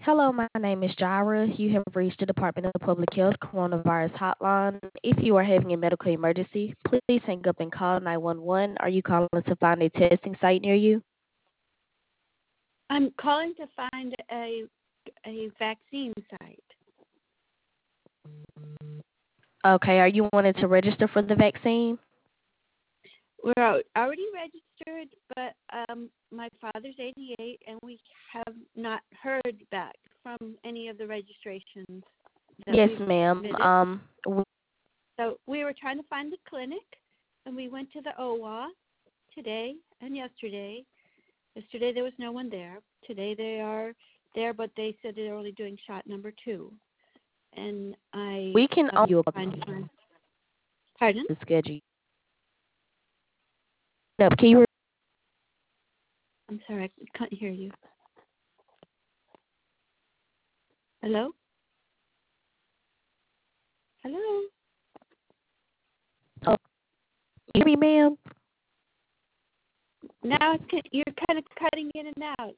Hello, my name is Jira. You have reached the Department of Public Health Coronavirus Hotline. If you are having a medical emergency, please hang up and call 911. Are you calling to find a testing site near you? I'm calling to find a vaccine site. Okay, are you wanting to register for the vaccine? Already registered, but my father's 88, and we have not heard back from any of the registrations that Yes, we've ma'am. submitted. So we were trying to find the clinic, and we went to the OWA today and yesterday. Yesterday there was no one there. Today they are there, but they said they're only doing shot number 2. And we can was you trying to find. Pardon? the schedule. No, can you? I'm sorry, I can't hear you. Hello? Hello? Oh, you hear me, ma'am? Now you're kind of cutting in and out.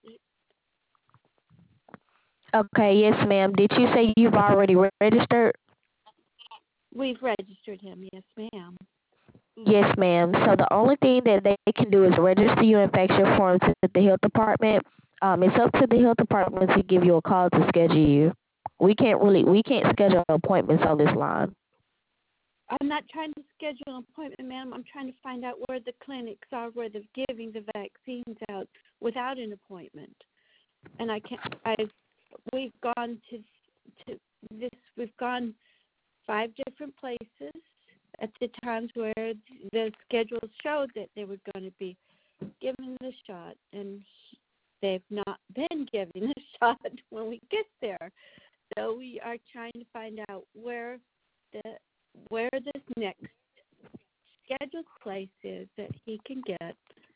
Okay, yes, ma'am. Did you say you've already registered? We've registered him, yes, ma'am. Yes, ma'am. So the only thing that they can do is register your infection forms at the health department. It's up to the health department to give you a call to schedule you. We can't schedule appointments on this line. I'm not trying to schedule an appointment, ma'am. I'm trying to find out where the clinics are where they're giving the vaccines out without an appointment. And we've gone to this. We've gone 5 different places at the times where the schedules showed that they were going to be given the shot, and they've not been given the shot when we get there. So we are trying to find out where this next scheduled place is that he can get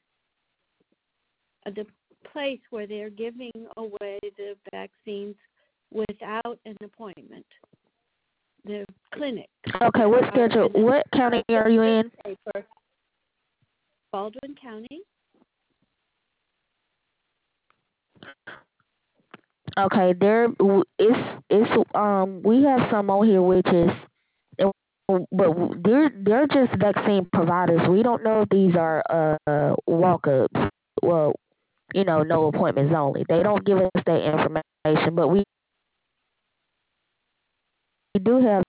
the place where they're giving away the vaccines without an appointment. The clinic. Okay, what schedule? What county are you in? Baldwin County. Okay, we have some on here which is, but they're just vaccine providers. We don't know if these are walk-ups. Well, no appointments only. They don't give us that information, but we do have.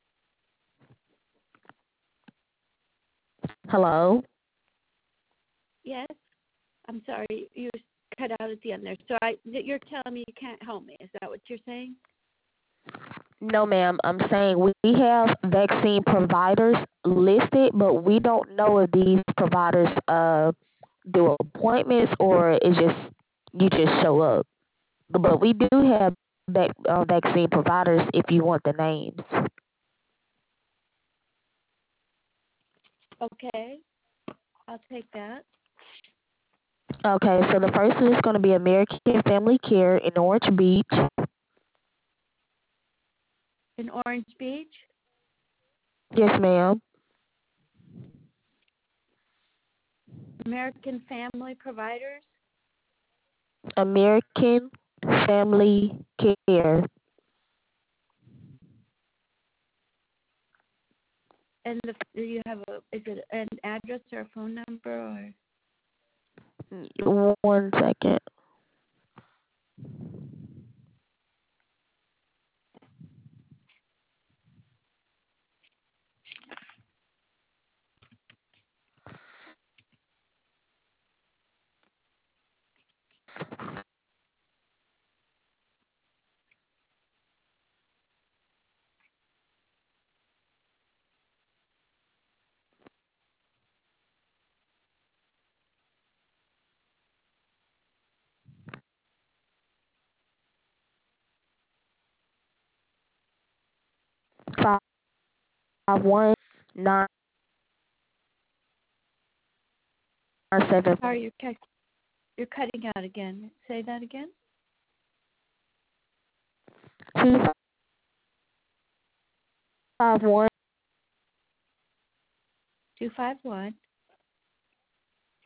Hello? Yes. I'm sorry, you cut out at the end there. So you're telling me you can't help me. Is that what you're saying? No, ma'am. I'm saying we have vaccine providers listed, but we don't know if these providers do appointments or it's just you just show up. But we do have vaccine providers if you want the names. Okay, I'll take that. Okay, so the first one is going to be American Family Care in Orange Beach. In Orange Beach? Yes, ma'am. American Family Providers? American Family Care. And do you have is it an address or a phone number or? 1 second. Five 1997. Sorry, you're cutting out again. Say that again. 251 251.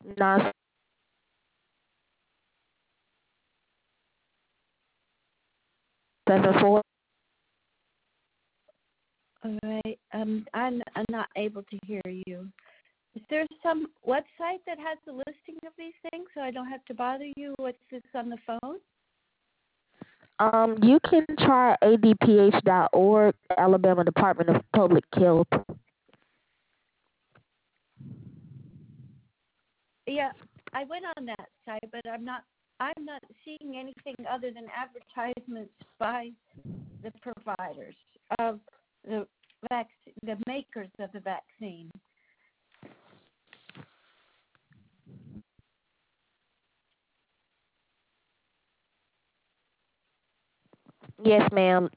9. 74. All right. I'm not able to hear you. Is there some website that has the listing of these things so I don't have to bother you with this on the phone? You can try adph.org, Alabama Department of Public Health. Yeah, I went on that site, but I'm not seeing anything other than advertisements by the providers of the the makers of the vaccine. Yes, ma'am.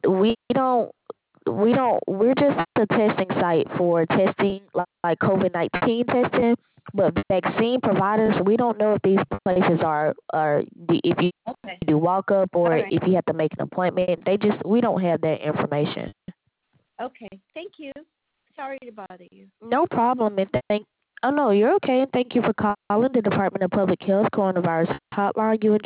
We're just a testing site for testing like COVID-19 testing, but vaccine providers, we don't know if these places if you Okay. do walk up All or right. if you have to make an appointment. We don't have that information. Okay. Thank you. Sorry to bother you. No problem. Oh no, you're okay. And thank you for calling the Department of Public Health Coronavirus Hotline. You